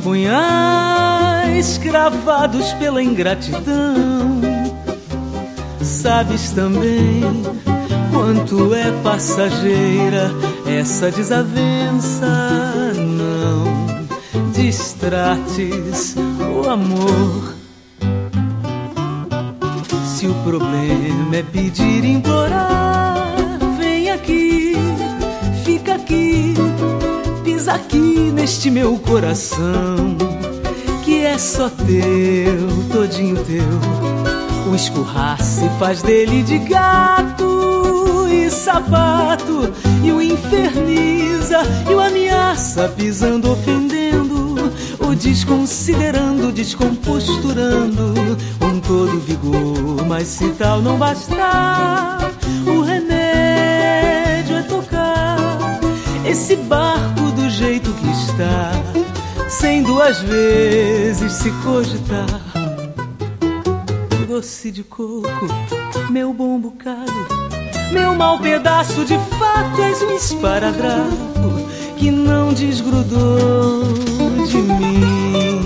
punhais cravados pela ingratidão. Sabes também quanto é passageira essa desavença. Não distrates o amor. Se o problema é pedir e implorar, vem aqui, fica aqui, pisa aqui neste meu coração, que é só teu, todinho teu. O escurraça e faz dele de gato e sapato, e o inferniza e o ameaça, pisando, ofendendo, o desconsiderando, descomposturando com todo vigor. Mas se tal não bastar, o remédio é tocar esse barco do jeito que está, sem duas vezes se cogitar. Doce de coco, meu bom bocado, meu mau pedaço, de fato és um esparadrapo que não desgrudou de mim.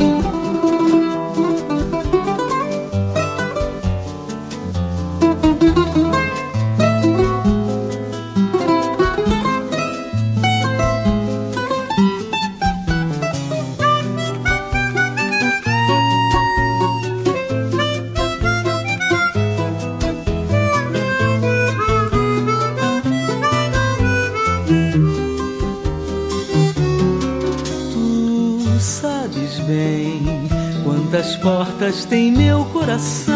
Quantas portas tem meu coração,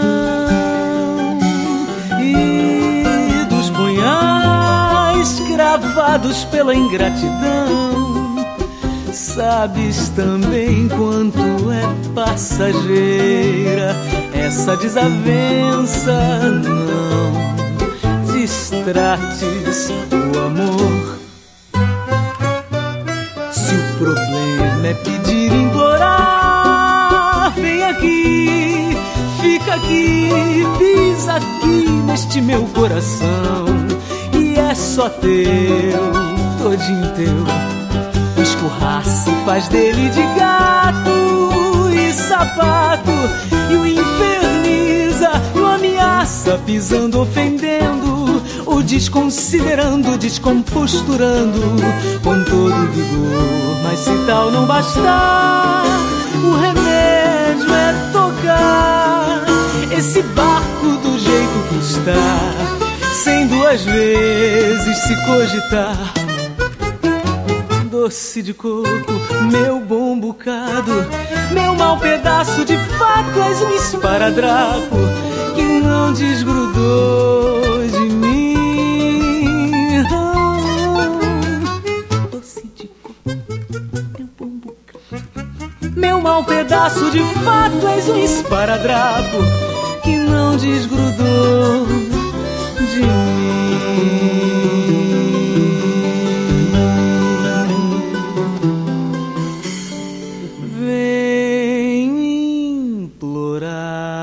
e dos punhais cravados pela ingratidão. Sabes também quanto é passageira essa desavença. Não distrates o amor. Se o problema é pedir e implorar, vem aqui, fica aqui, pisa aqui neste meu coração, e é só teu, todinho teu. O escurraça e faz dele de gato e sapato, e o inferniza e o ameaça, pisando, ofendendo, o desconsiderando, descomposturando com todo vigor. Mas se tal não bastar, o remédio é tocar esse barco do jeito que está, sem duas vezes se cogitar. Doce de coco, meu bom bocado, meu mau pedaço, de fato és um esparadrapo que não desgrudou de mim. Doce de coco, meu bom bocado, meu mau pedaço, de fato és um esparadrapo que não desgrudou de mim. Vem implorar.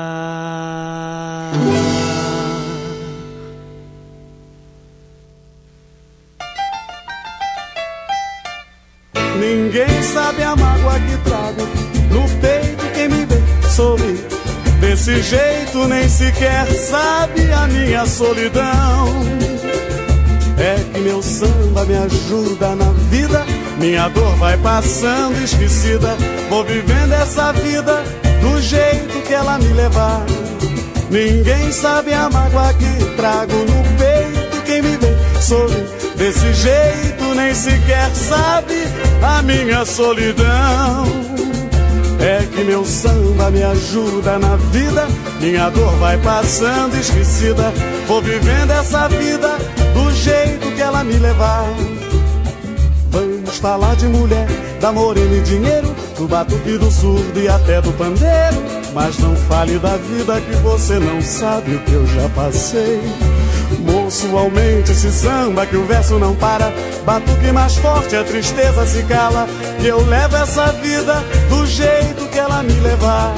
Ninguém sabe a mágoa que trago no peito, quem me vê sorrir desse jeito nem sequer sabe a minha solidão. É que meu samba me ajuda na vida, minha dor vai passando esquecida, vou vivendo essa vida do jeito que ela me levar. Ninguém sabe a mágoa que trago no peito, quem me vê sorrir desse jeito nem sequer sabe a minha solidão. É que meu samba me ajuda na vida, minha dor vai passando esquecida, vou vivendo essa vida do jeito que ela me levar. Vamos falar de mulher, da morena e dinheiro, do batuque, do surdo e até do pandeiro, mas não fale da vida que você não sabe o que eu já passei. Moço, aumente esse samba que o verso não para, batuque mais forte, a tristeza se cala, que eu levo essa vida do jeito que ela me levar.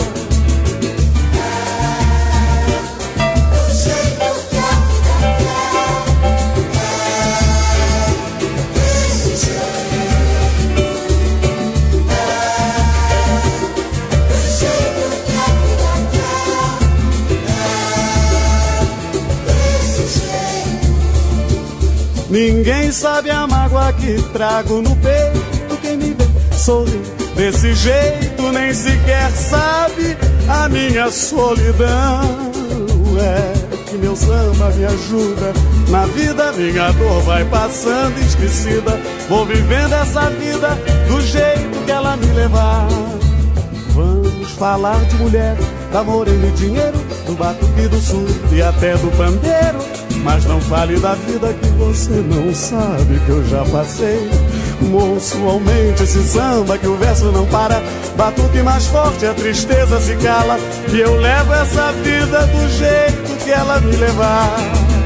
Ninguém sabe a mágoa que trago no peito. Quem me vê sorrir desse jeito nem sequer sabe a minha solidão. É que meu samba me ajuda na vida, minha dor vai passando esquecida. Vou vivendo essa vida do jeito que ela me levar. Vamos falar de mulher, amor e dinheiro, do batuque, do surdo e até do pandeiro. Mas não fale da vida que você não sabe que eu já passei. Moço, aumente esse samba que o verso não para. Batuque mais forte, a tristeza se cala. E eu levo essa vida do jeito que ela me levar.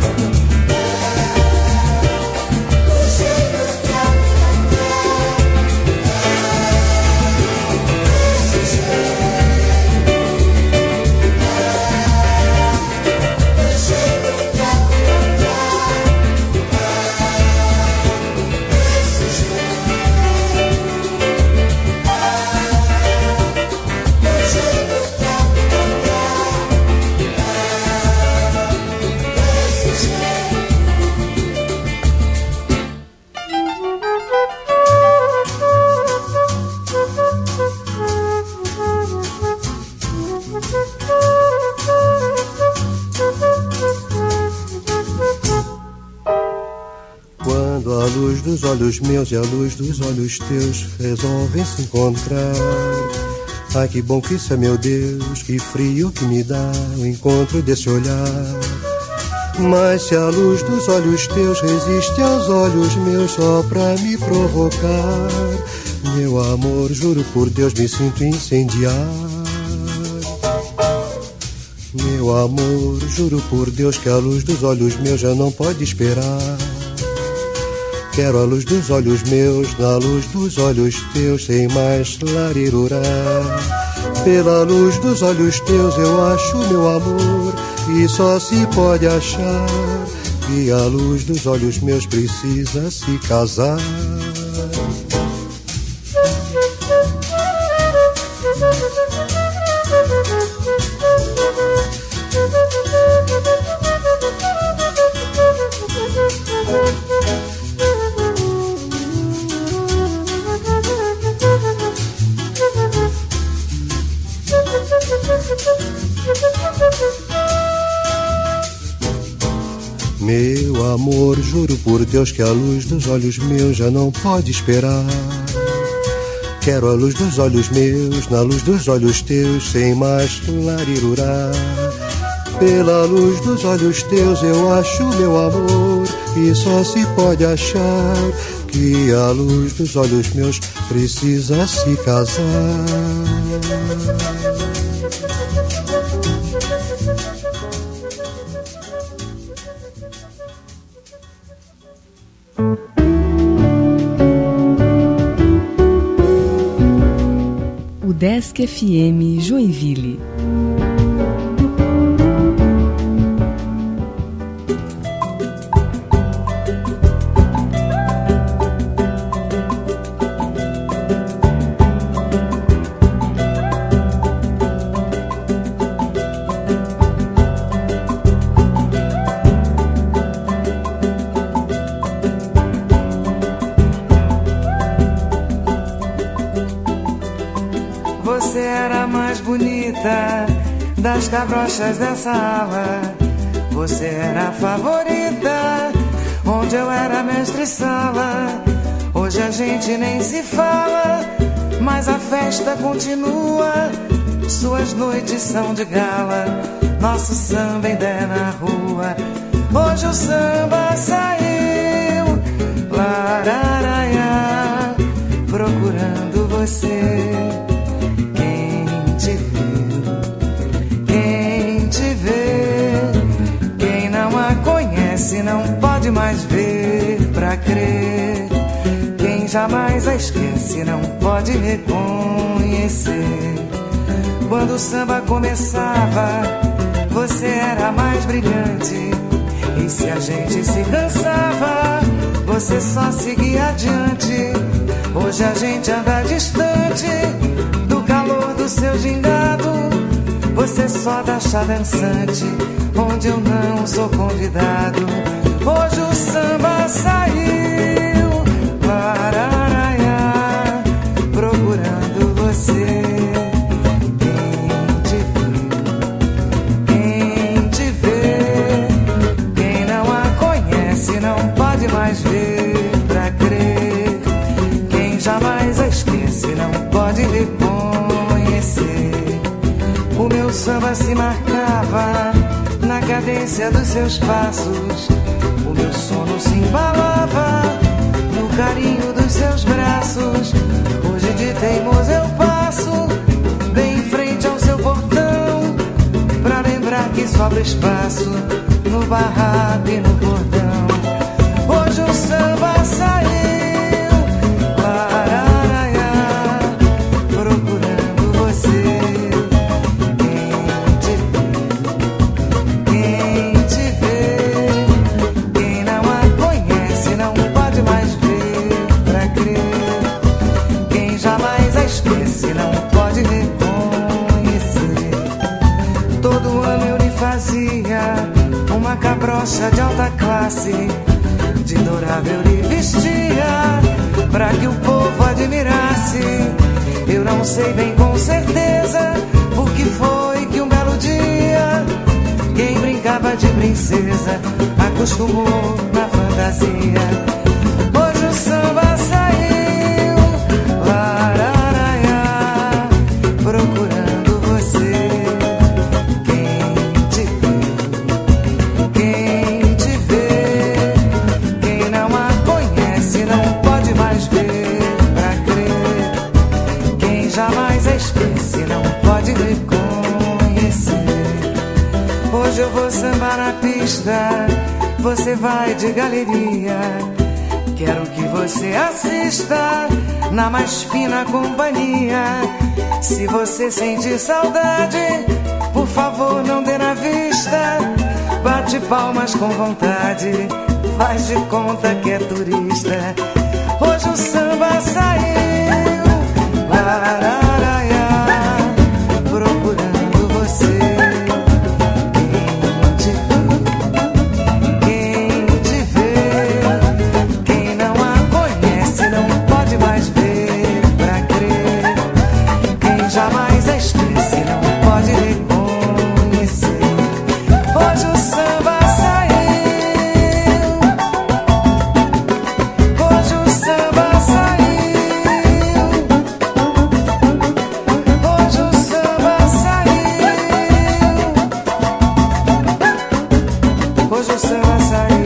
Os olhos meus e a luz dos olhos teus resolvem se encontrar. Ai, que bom que isso é, meu Deus, que frio que me dá o encontro desse olhar. Mas se a luz dos olhos teus resiste aos olhos meus só pra me provocar, meu amor, juro por Deus, me sinto incendiar. Meu amor, juro por Deus que a luz dos olhos meus já não pode esperar. Quero a luz dos olhos meus, na luz dos olhos teus, sem mais larirurá. Pela luz dos olhos teus eu acho meu amor, e só se pode achar que a luz dos olhos meus precisa se casar. Meu amor, juro por Deus que a luz dos olhos meus já não pode esperar. Quero a luz dos olhos meus, na luz dos olhos teus, sem mais larirurá. Pela luz dos olhos teus eu acho meu amor, e só se pode achar que a luz dos olhos meus precisa se casar. Desk FM Joinville. Você era a mais bonita das cabrochas dessa ala. Você era a favorita, onde eu era mestre-sala. Hoje a gente nem se fala, mas a festa continua. Suas noites são de gala, nosso samba ainda é na rua. Hoje o samba saiu, lararaia, procurando você. Não pode mais ver pra crer. Quem jamais a esquece não pode reconhecer. Quando o samba começava, você era a mais brilhante. E se a gente se cansava, você só seguia adiante. Hoje a gente anda distante do calor do seu gingado. Você só dá chá dançante onde eu não sou convidado. Hoje o samba saiu, lararaiá, procurando você. Quem te vê, quem não a conhece não pode mais ver pra crer. Quem jamais a esquece não pode reconhecer. O meu samba se marcava na cadência dos seus passos. O meu sono se embalava no carinho dos seus braços. Hoje de teimoso eu passo bem em frente ao seu portão, pra lembrar que sobra espaço no barraco e no portão. Hoje o samba saiu, lararaiá, procurando você. Uma cabrocha de alta classe, de dourado eu lhe vestia, pra que o povo admirasse. Eu não sei bem com certeza por que foi que um belo dia quem brincava de princesa acostumou na fantasia. Hoje o samba saiu, lararaiá, procurando você. Hoje eu vou sambar na pista, você vai de galeria. Quero que você assista na mais fina companhia. Se você sentir saudade, por favor não dê na vista. Bate palmas com vontade, faz de conta que é turista. Hoje o samba saiu, lararaiá, procurando você. Jamais a esquece, não pode reconhecer. Hoje o samba saiu, hoje o samba saiu, hoje o samba saiu, hoje o samba saiu.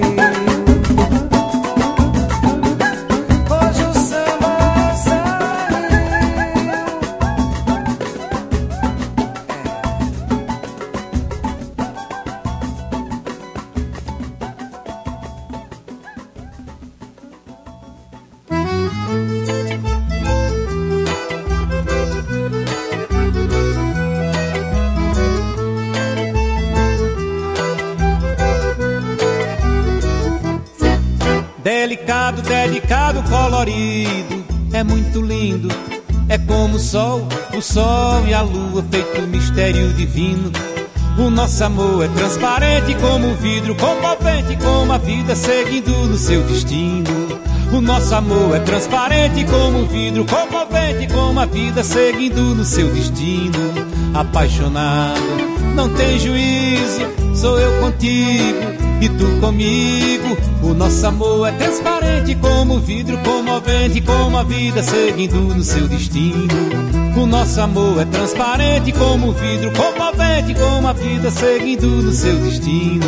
Delicado, dedicado, colorido, é muito lindo. É como o sol e a lua, feito mistério divino. O nosso amor é transparente como um vidro, comovente como a vida seguindo no seu destino. O nosso amor é transparente como um vidro, comovente como a vida seguindo no seu destino. Apaixonado, não tem juízo, sou eu contigo e tu comigo. O nosso amor é transparente como o vidro, comovente como a vida seguindo no seu destino. O nosso amor é transparente como o vidro, comovente como a vida seguindo no seu destino.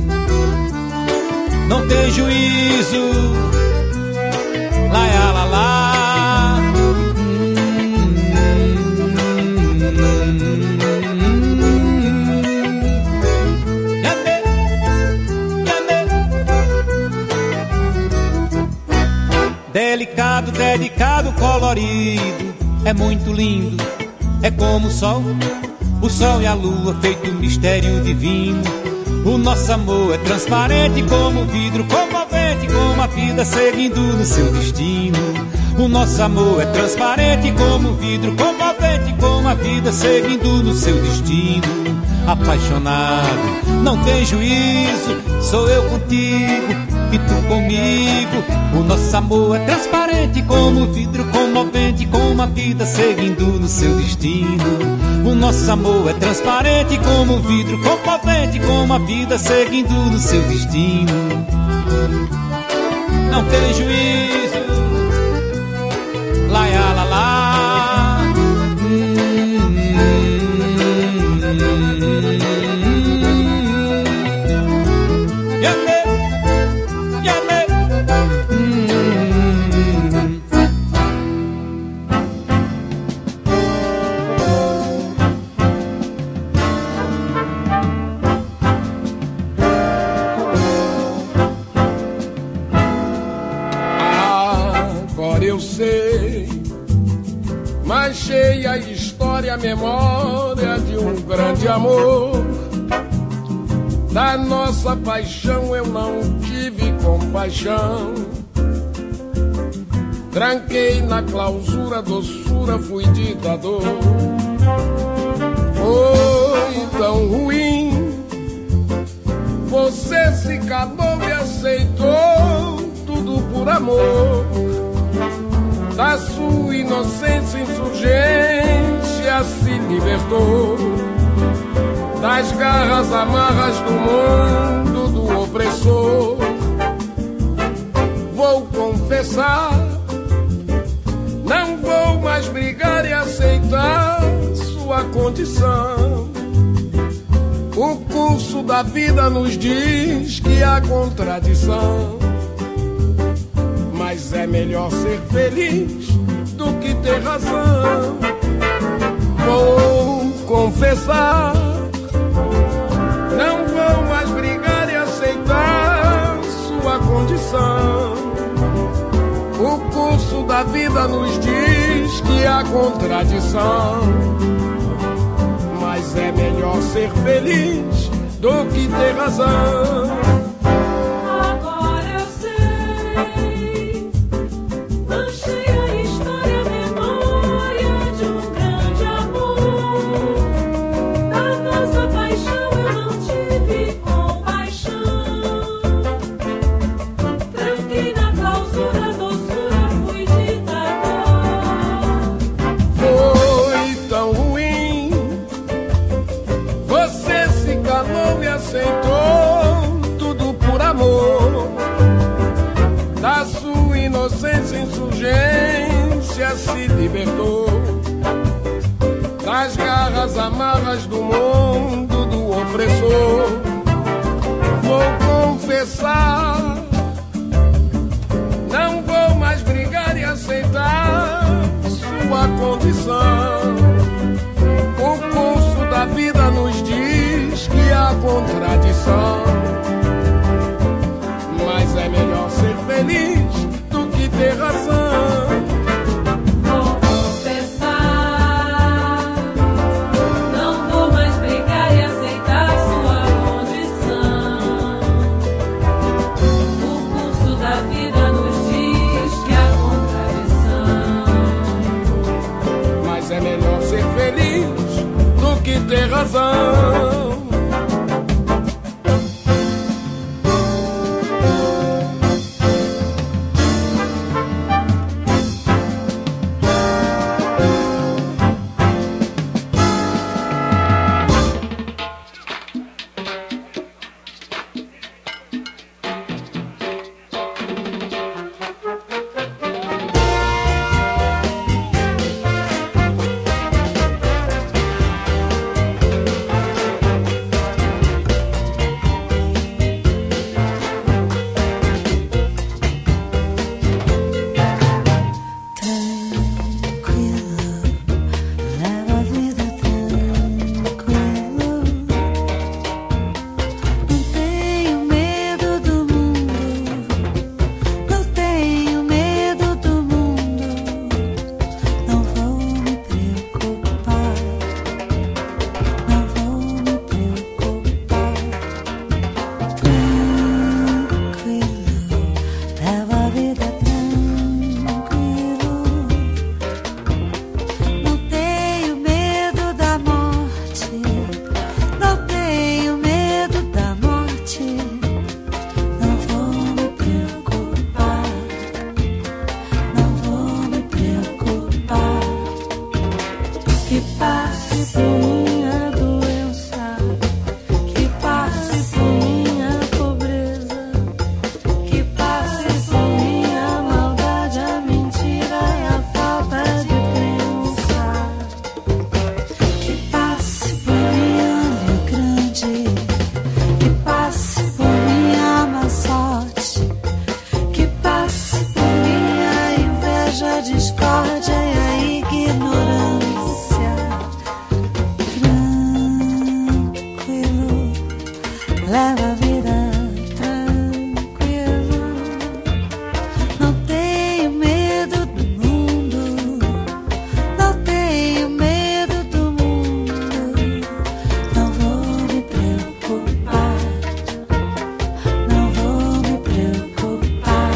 Não tem juízo, lá, lá, lá. Delicado, dedicado, colorido, é muito lindo. É como o sol e a lua, feito mistério divino. O nosso amor é transparente como o vidro, comovente como a vida seguindo no seu destino. O nosso amor é transparente como o vidro, comovente como a vida seguindo no seu destino. Apaixonado, não tem juízo, sou eu contigo e tu comigo. O nosso amor é transparente como vidro comovente, como a vida seguindo no seu destino. O nosso amor é transparente como vidro comovente, como a vida seguindo no seu destino. Não tem juízo, lá, lá, lá. A história, a memória de um grande amor. Da nossa paixão eu não tive compaixão. Tranquei na clausura, doçura, fui ditador. Foi tão ruim. Você se calou e aceitou tudo por amor. Da sua inocência, insurgência se libertou. Das garras amarras do mundo do opressor. Vou confessar, não vou mais brigar e aceitar sua condição. O curso da vida nos diz que há contradição. Mas é melhor ser feliz do que ter razão. Vou confessar, não vou mais brigar e aceitar sua condição. O curso da vida nos diz que há contradição. Mas é melhor ser feliz do que ter razão. Se libertou das garras amarras do mundo do opressor. Vou confessar, não vou mais brigar e aceitar sua condição. O curso da vida nos diz que há contradição. Mas é melhor ser feliz do que ter razão. Ter razão. discórdia e a ignorância. Tranquilo, leva a vida tranquilo. Não tenho medo do mundo, não tenho medo do mundo. Não vou me preocupar, não vou me preocupar.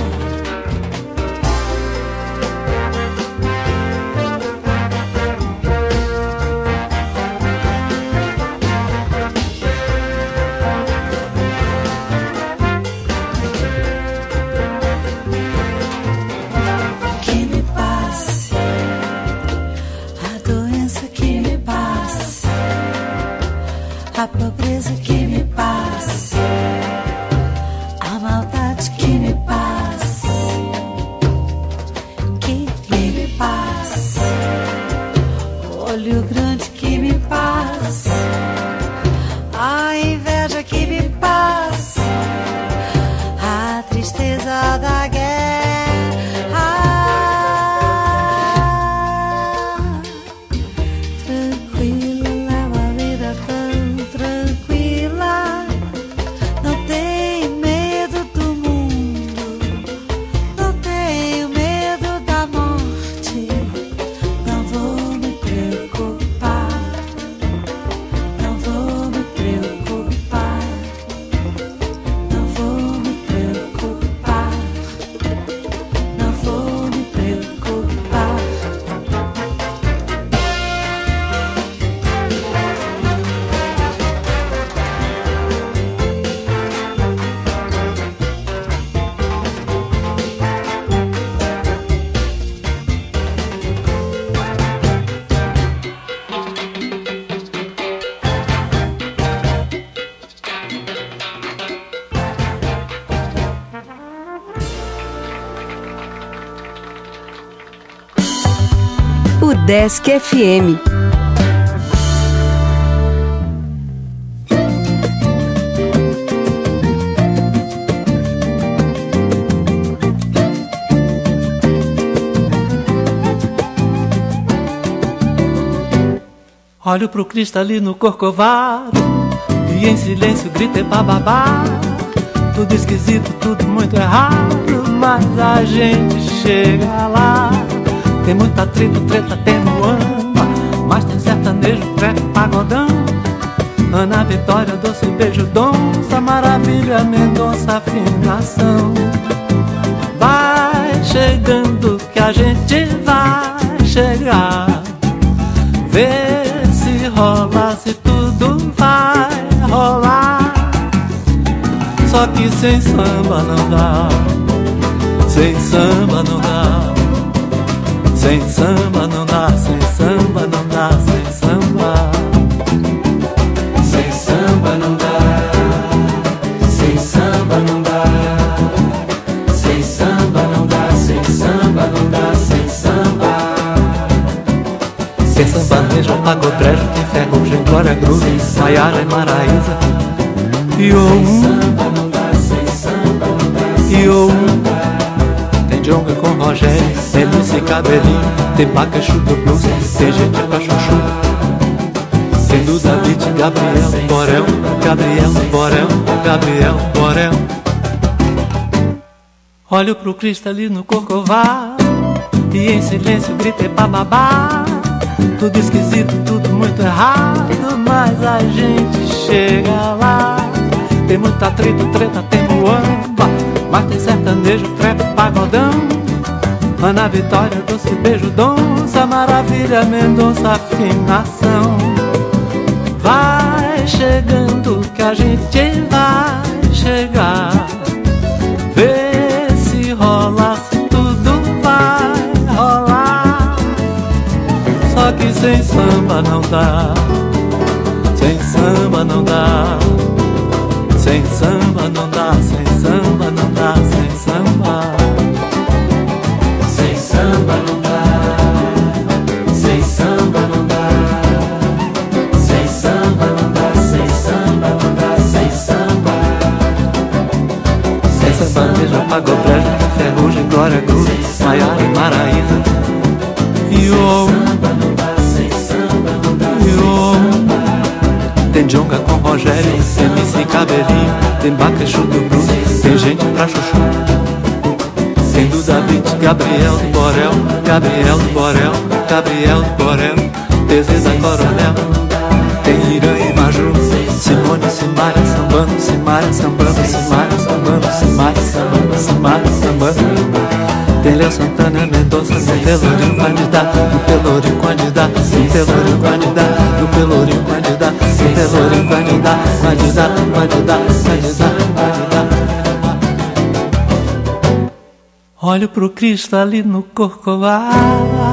Que me passe a doença, que me passe a pobreza, que me passe a maldade, que me passe, que me passe o olho grande, que me passe a inveja, que me passe a tristeza da guerra. Tranquila, leva a vida tão tranquila. Não tenho medo do mundo, não tenho medo da morte. Não vou me preocupar, não vou me preocupar, não vou me preocupar, não vou me preocupar. Udesc FM. Olho pro cristalino corcovado e em silêncio grito é bababá. Tudo esquisito, tudo muito errado, mas a gente chega lá. Tem muito atrito, treta, tem muamba, mas tem sertanejo, treco, pagodão. Ana Vitória, doce beijo, donça, maravilha, Mendonça, afinação. Vai chegando que a gente vai chegar. Vê se rola, se tudo vai rolar. Só que sem samba não dá, sem samba não dá. Sem samba não dá, sem samba não dá, sem samba. Sem samba não dá, sem samba não dá. Sem samba não dá, sem samba não dá, sem samba. Sem sertanejo, pagodrejo, tem ferrugem, glória, groove, Maiara e Maraísa. Sem samba não dá, sem samba não dá. Tem Djonga com Rogério, tem Lucy Cabelinho, tem Pacachu do Blues, tem gente pra chuchu. Tem Duda Beat, Gabriel, Borel, Gabriel, Borel, Gabriel, Borel. Olho pro cristalino corcovado e em silêncio grito é bababá. Tudo esquisito, tudo muito errado, mas a gente chega lá. Tem muito atrito, treta, tem muamba, mas tem sertanejo, treco, pagodão. Ana Vitória, doce beijo, donça, maravilha, Mendonça, afinação. Vai chegando que a gente vai chegar. Vê se rola, se tudo vai rolar. Só que sem samba não dá, sem samba não dá. Sem samba não dá, sem samba não dá, sem samba. Sem samba não dá, sem samba não dá. Sem samba não dá, sem samba não dá, sem samba. Sem sertanejo, pagodrejo, ferrugem, glória, groove, Maiara e Maraísa. Rogério, tem MC Cabelinho, tem Bacaxu do Bru, tem gente pra chuchu. Tem Duda Beat, Gabriel do Borel, Gabriel do Borel, Gabriel do Borel, TZ da Coronel. Tem Irã e Maju, Simone, Simaria, sambando, Simaria, sambando, Simaria, sambando, Simaria, sambando, Simaria, sambando. Tem Léo Santana, Mendonça, no Pelourinho candidato, no Pelourinho candidato, no Pelourinho candidato, no Pelourinho candidato, no Pelourinho candidato, candidato, candidato, candidato, candidato. Olho pro Cristo ali no Corcovado.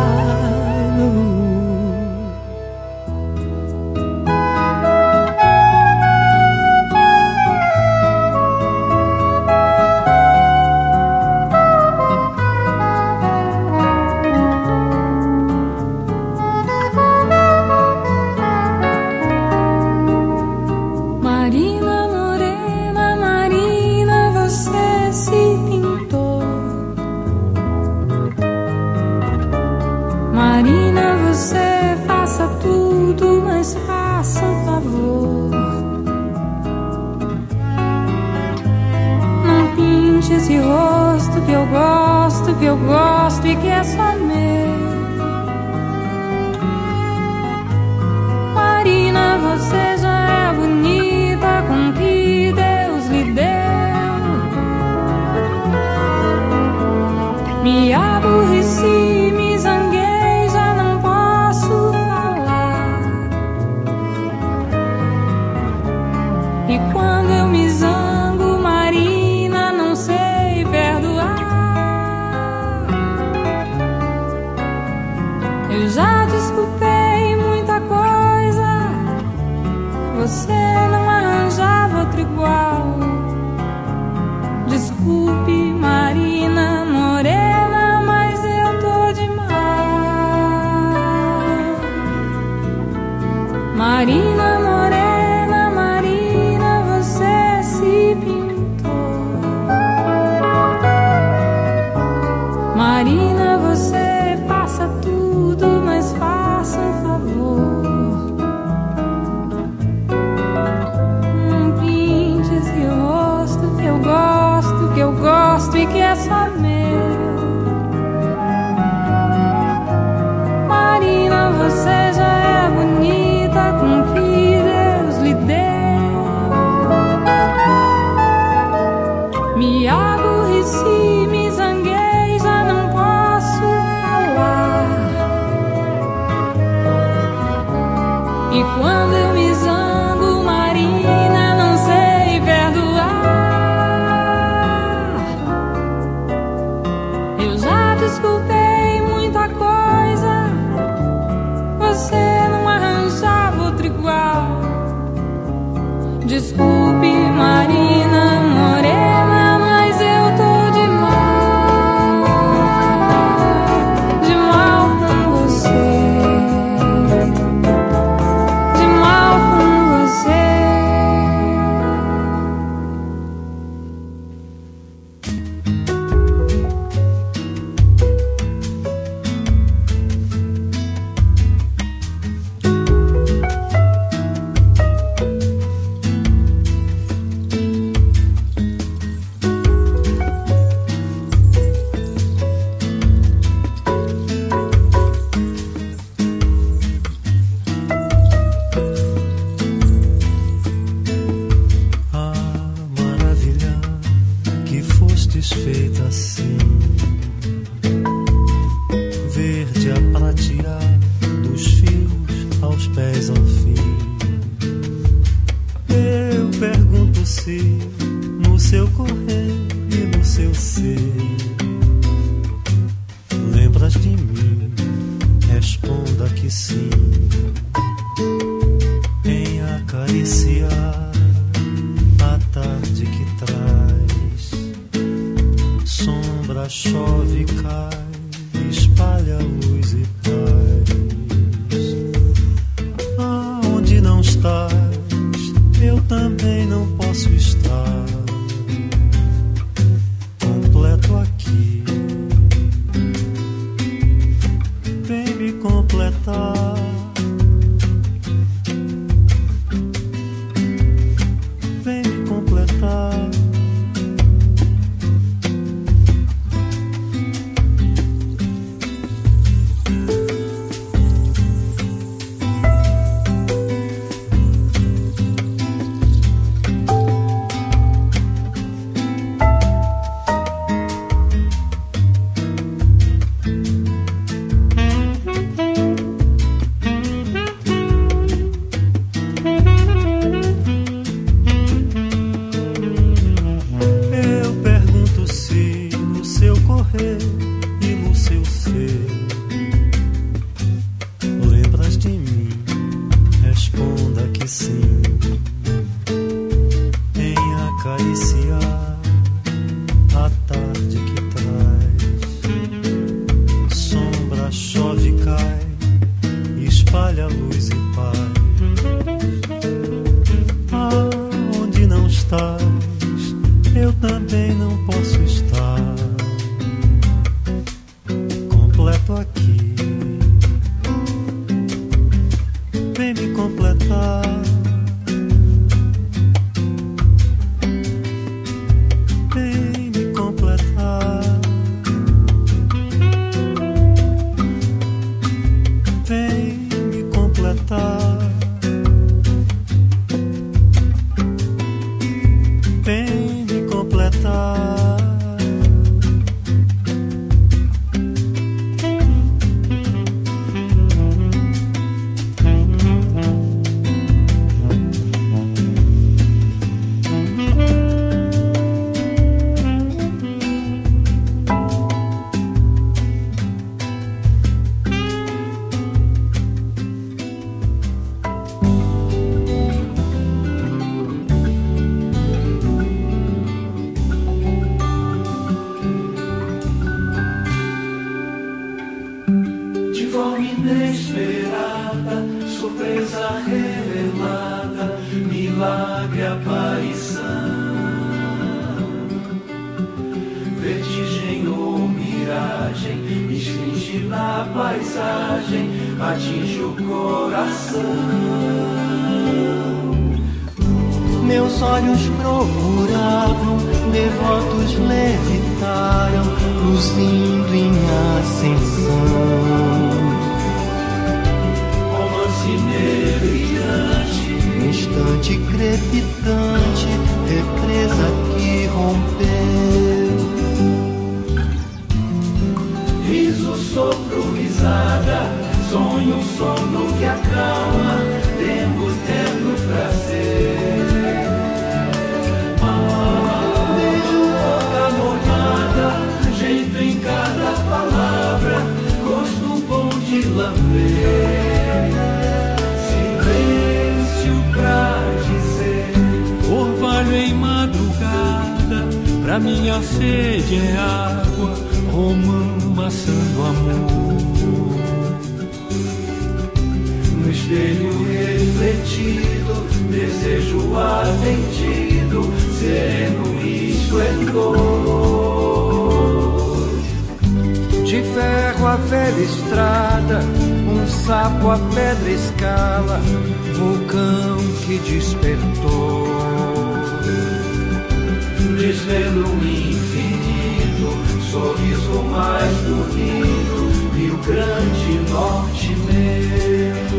forma inesperada, surpresa revelada, milagre aparição, vertigem ou miragem, esfinge na paisagem, atinge o coração. Meus olhos procuravam, devotos levitaram, luzindo em ascensão. Romance brilhante, instante crepitante, represa que rompeu. Riso, sopro, risada, sonho, sono que acalma, tempo, terno prazer. Beijo, boca molhada, jeito em cada palavra, gosto bom de lamber, silêncio pra dizer. Orvalho em madrugada, pra minha sede é água, romã maçando amor. No espelho refletido, desejo atendido, sereno esplendor. De ferro a velha estrada, um sapo a pedra escala, vulcão que despertou. Desvelo infinito, sorriso mais bonito, Rio Grande, norte meu.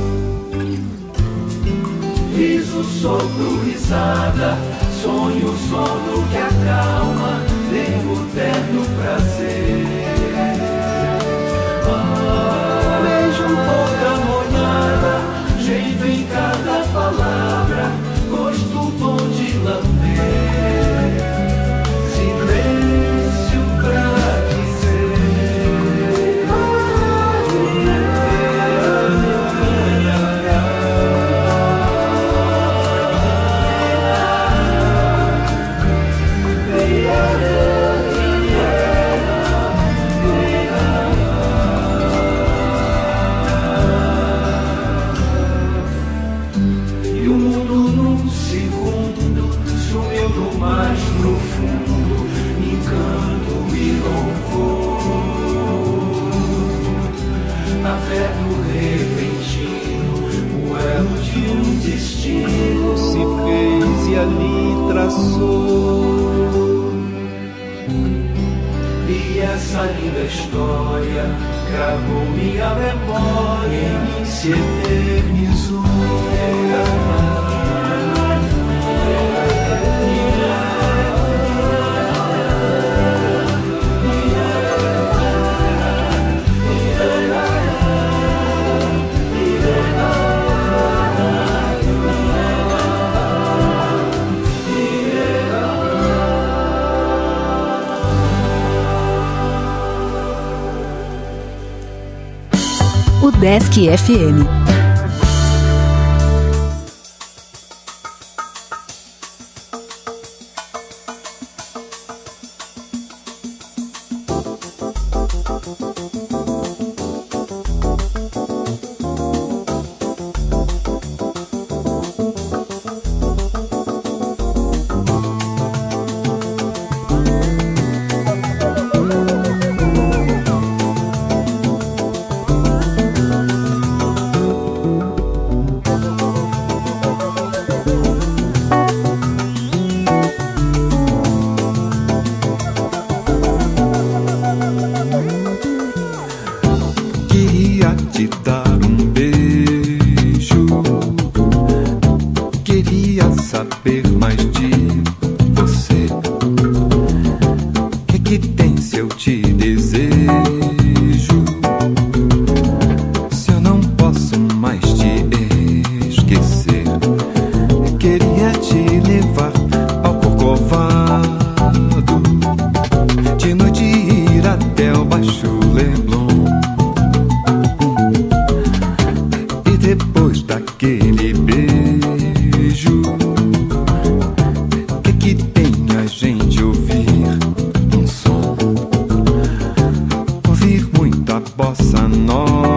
Riso, sopro, risada, sonho, sono que acalma, tempo, terno prazer. Beijo, boca molhada, jeito em cada palavra, gosto bom de lamber, silêncio pra se fez e ali traçou. E essa linda história gravou minha memória e se eternizou. Desk FM. bossa nova.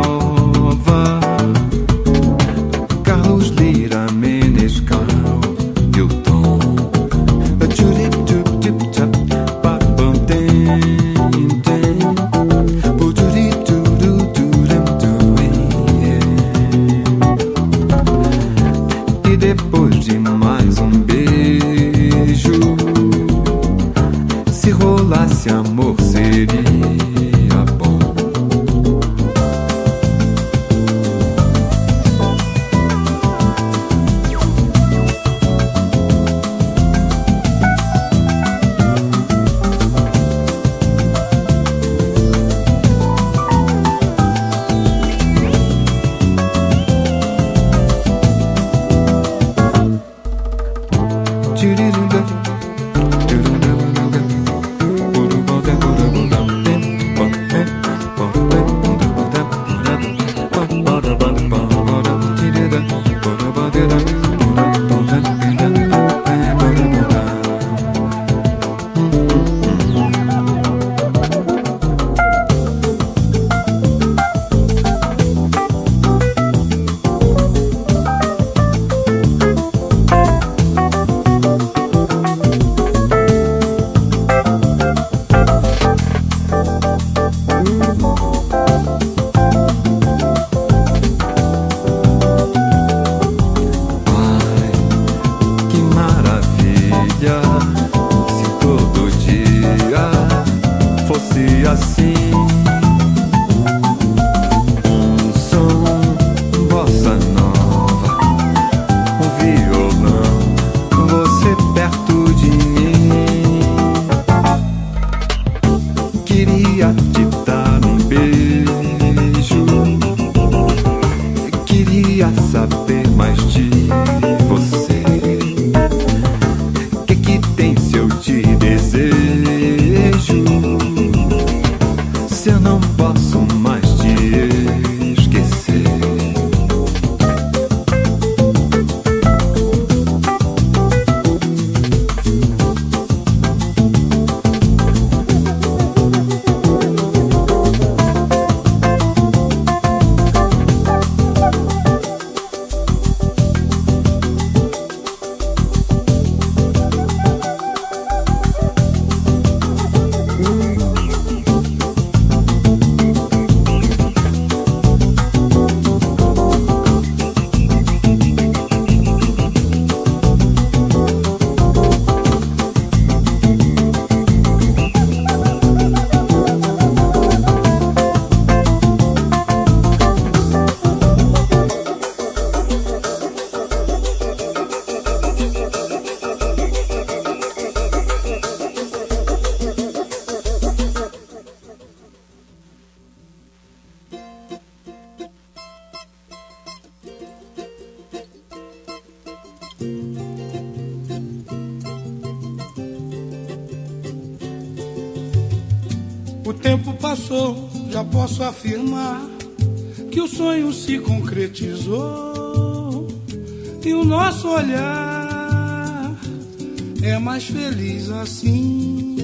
O tempo passou, já posso afirmar que o sonho se concretizou e o nosso olhar é mais feliz assim.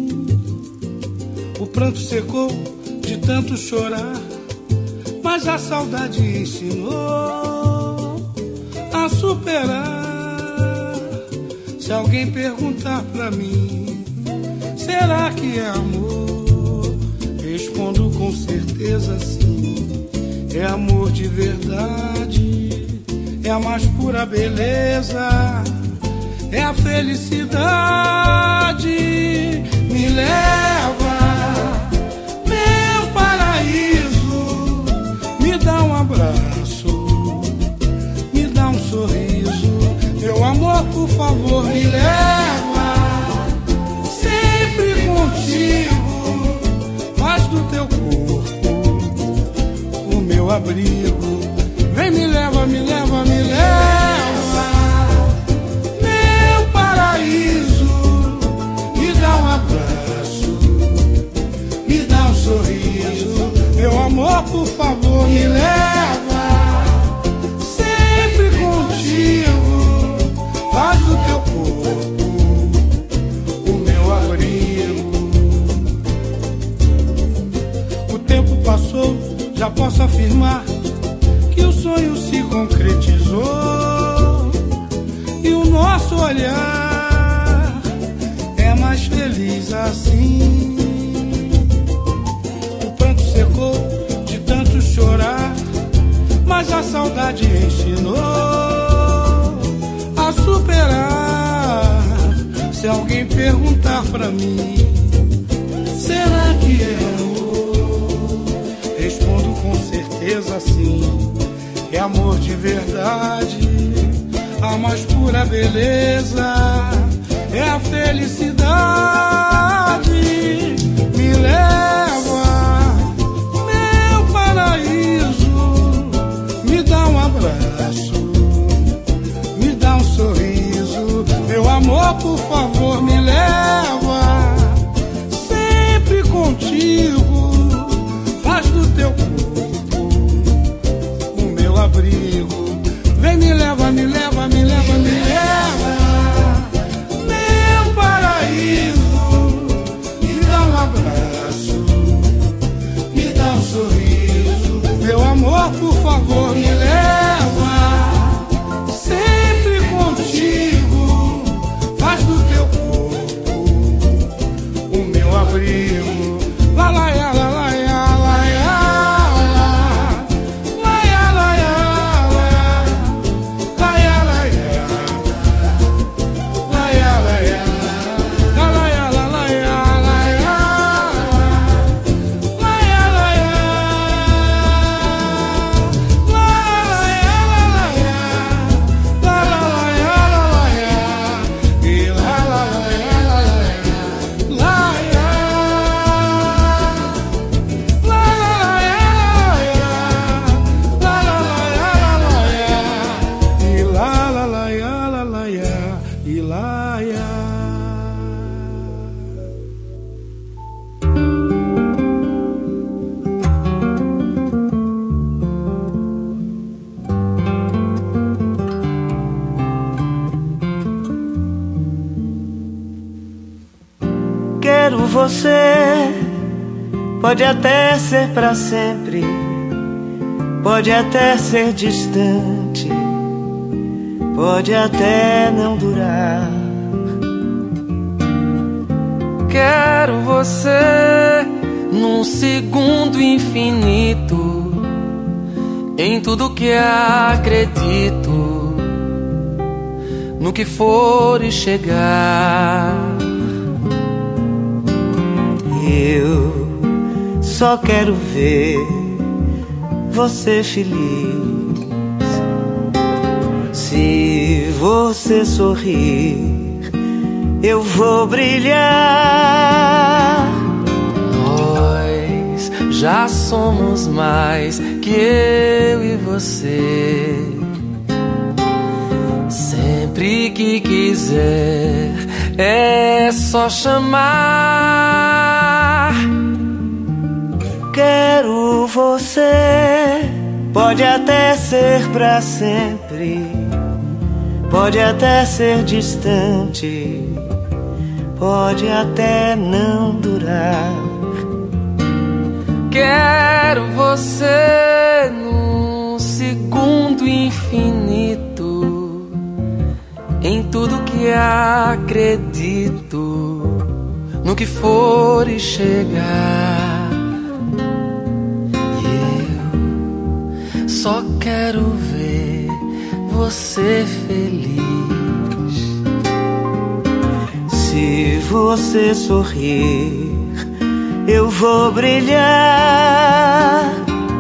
O pranto secou de tanto chorar, mas a saudade ensinou a superar. Se alguém perguntar pra mim, será que é amor? Respondo com certeza sim. É amor de verdade, é a mais pura beleza, é a felicidade. Me leva, meu paraíso, me dá um abraço, me dá um sorriso. Meu amor, por favor, me leva, sempre contigo, faz do teu corpo o meu abrigo. Vem, me leva, me leva, me leva, meu paraíso, me dá um abraço, me dá um sorriso. Meu amor, por favor, me leva, sempre contigo, faz do teu corpo o meu abrigo. O tempo passou, já posso afirmar que o sonho se concretizou e o nosso olhar é mais feliz assim. O pranto secou de tanto chorar, mas a saudade ensinou a superar. Se alguém perguntar pra mim, será que é amor? Respondo com certeza sim. É amor de verdade, a mais pura beleza, é a felicidade. Me leva, meu paraíso, me dá um abraço, me dá um sorriso. Meu amor, por favor, me leva, sempre contigo, faz do teu corpo o meu abrigo. Vem, me leva, me leva, me leva, me leva, meu paraíso, me dá um abraço, me dá um sorriso. Meu amor, por favor, me leva, sempre contigo, faz do teu corpo o meu abrigo. Lá, lá, lá, lá, lá, lá, você pode até ser pra sempre, pode até ser distante, pode até não durar. Quero você num segundo infinito, em tudo que acredito, no que for e chegar. Eu só quero ver você feliz. Se você sorrir, eu vou brilhar. Nós já somos mais que eu e você. Sempre que quiser é só chamar. quero você. Pode até ser pra sempre, pode até ser distante, pode até não durar. Quero você num segundo infinito, em tudo que acredito, no que for e chegar. E eu só quero ver você feliz. Se você sorrir, eu vou brilhar.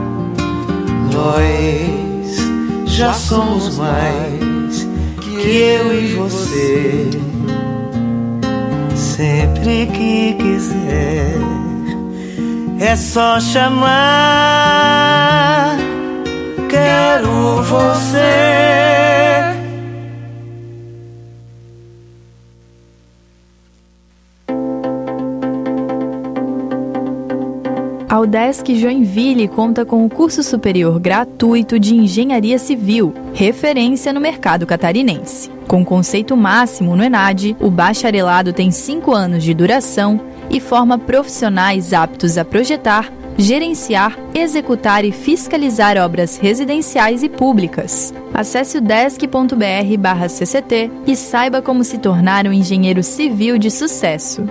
Nós já somos mais que eu e você. Sempre que quiser, é só chamar. Quero você. A UDESC Joinville conta com o curso superior gratuito de Engenharia Civil, referência no mercado catarinense. Com conceito máximo no ENAD, o bacharelado tem 5 anos de duração e forma profissionais aptos a projetar, gerenciar, executar e fiscalizar obras residenciais e públicas. Acesse udesc.br/CCT e saiba como se tornar um engenheiro civil de sucesso.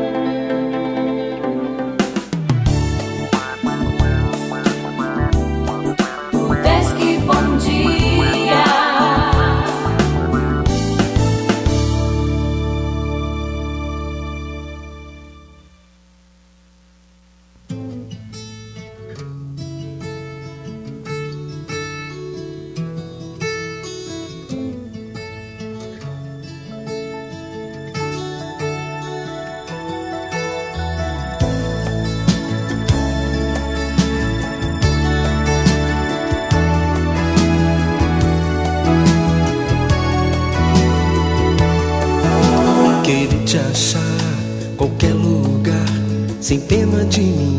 Te achar qualquer lugar sem pena de mim,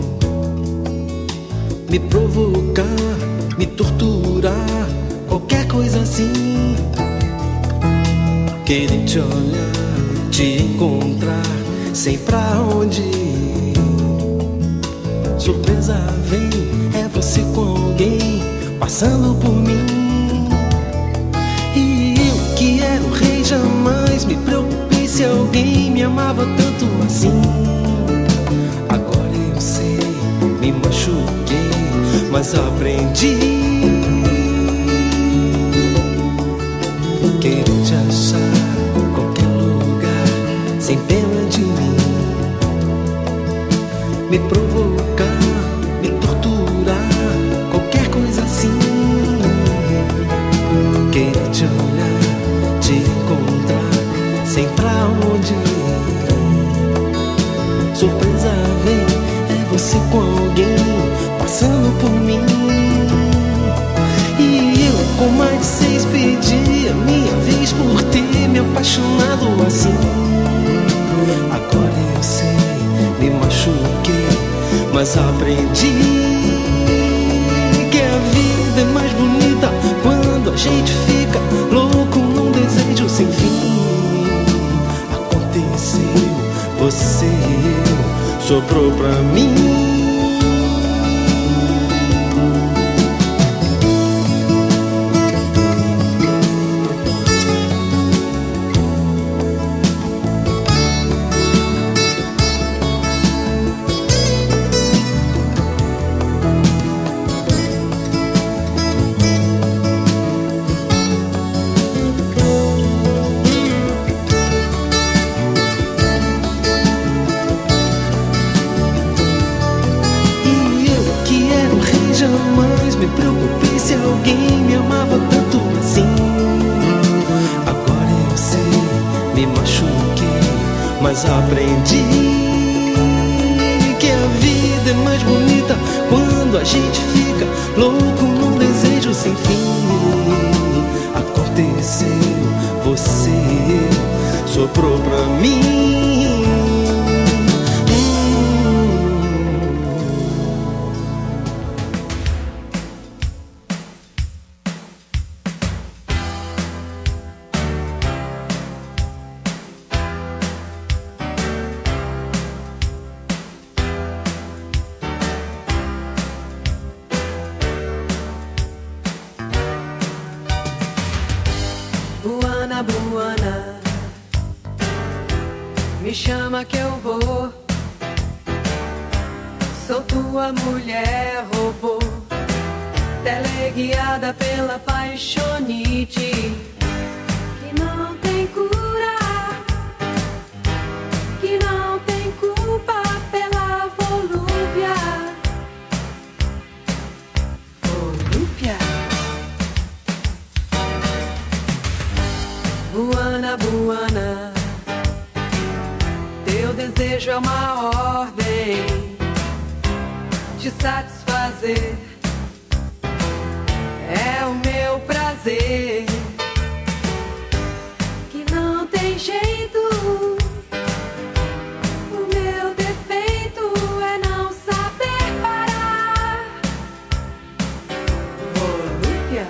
me provocar, me torturar, qualquer coisa assim. Querer te olhar, te encontrar, sem pra onde ir. Surpresa vem, é você com alguém passando por mim. E eu que era o rei jamais me preocupei se alguém me amava tanto assim. Agora eu sei, me machuquei, mas aprendi. Quero te achar em qualquer lugar, sem pena de mim, me provocar, me torturar, qualquer coisa assim. Quero te olhar, te encontrar, sem pra onde ir. Surpresa vem, é você com alguém passando por mim. E eu com mais de 6 pedi a minha vez por ter me apaixonado assim. Agora eu sei, me machuquei, mas aprendi que a vida é mais bonita quando a gente fica louco num desejo sem fim. Você e eu, soprou pra mim. Jamais me preocupei se alguém me amava tanto assim. Agora eu sei, me machuquei, mas aprendi que a vida é mais bonita quando a gente fica louco num desejo sem fim. Aconteceu, você e eu, soprou pra mim. Buana, Buana, me chama que eu vou. Sou tua mulher robô, teleguiada pela paixonite que não tem cura, que não tem culpa pela volúpia. Volúpia. Buana, Buana, teu desejo é uma ordem de satisfazer, é o meu prazer, que não tem jeito. O meu defeito é não saber parar. Volúpia.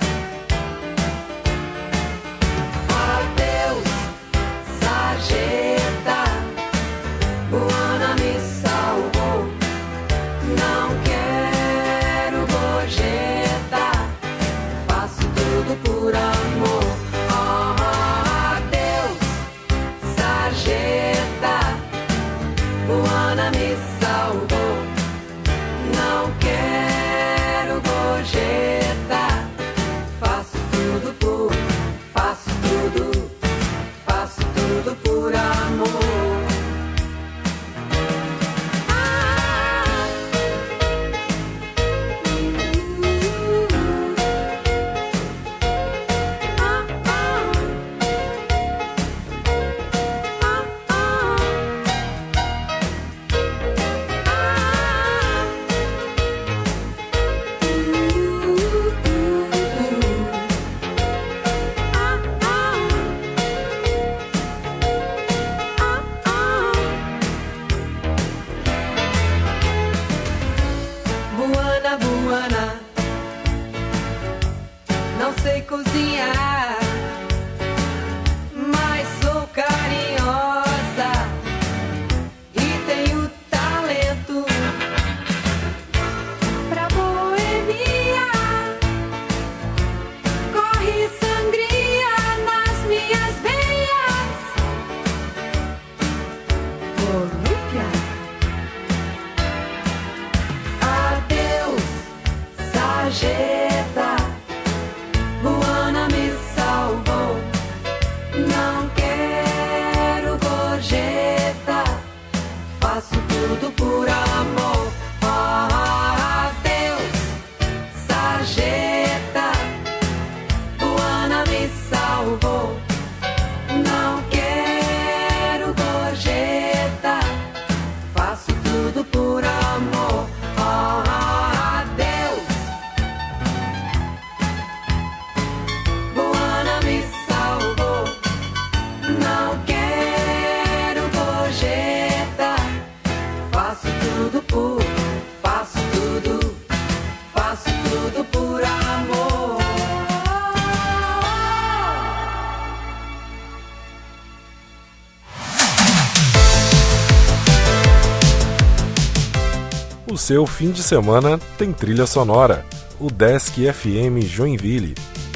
Adeus, sarjeta, Buana me salvou. Não quero gorjeta, faço tudo por amor. Adeus, sarjeta, Buana me salvou. Não quero gorjeta, faço tudo por amor. Buana, Buana, não sei cozinhar, mas sou carinhosa e tenho talento pra boemia. Corre sangria nas minhas veias. Volúpia. Adeus, sarjeta, Buana me salvou. Não quero gorjeta, faço tudo por amor. Adeus, sarjeta, Buana me salvou. Não quero gorjeta, faço tudo por amor. Adeus, Buana me salvou. Não quero gorjeta, faço tudo por amor. O seu fim de semana tem trilha sonora. O Desk FM Joinville.